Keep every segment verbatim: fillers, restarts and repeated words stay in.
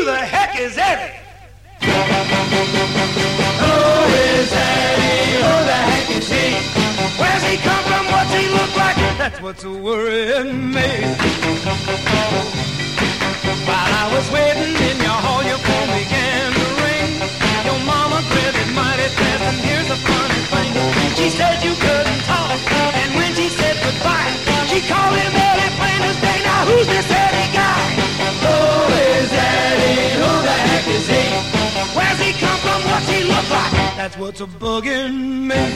the heck is Eddie? Who is Eddie? Who the heck is he? Where's he come from? What's he look like? That's what's worrying me. While I was waiting in your hall, your phone began to ring. Your mama grabbed it mighty fast, and here's the funny thing. She said you couldn't talk, and when she said goodbye, she called him Eddie plain as day. Now who's this Eddie guy? Who is Eddie? Who the heck is he? Where's he come from? What's he look like? That's what's a bugging me.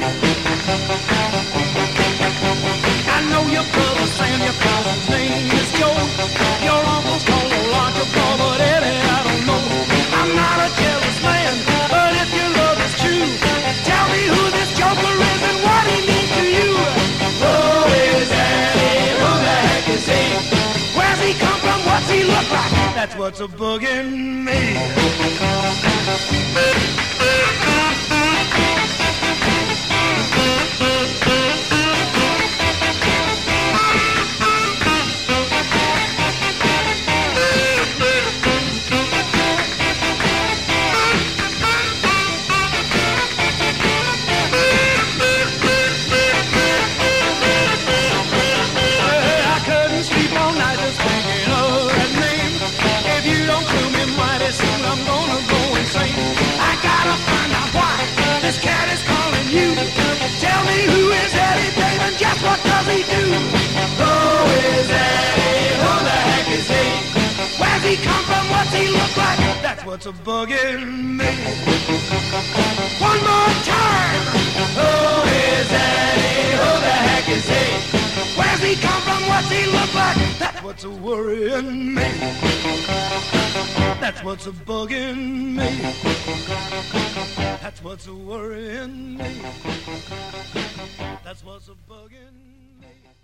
I know your brother Sam, your father's name is Joe. Your uncle's called Elijah Paul, but Eddie, I don't know. I'm not a jealous man, but if your love is true, tell me who this joker is and what he means to you. Who is Eddie? Who the heck is he? Where's he come from? What's he look like? That's what's a bugging me. What's a bugging me? One more time. Who is Eddie? Who the heck is he? Where's he come from? What's he look like? That's what's a worrying me. That's what's a bugging me. That's what's a worrying me. That's what's a bugging me.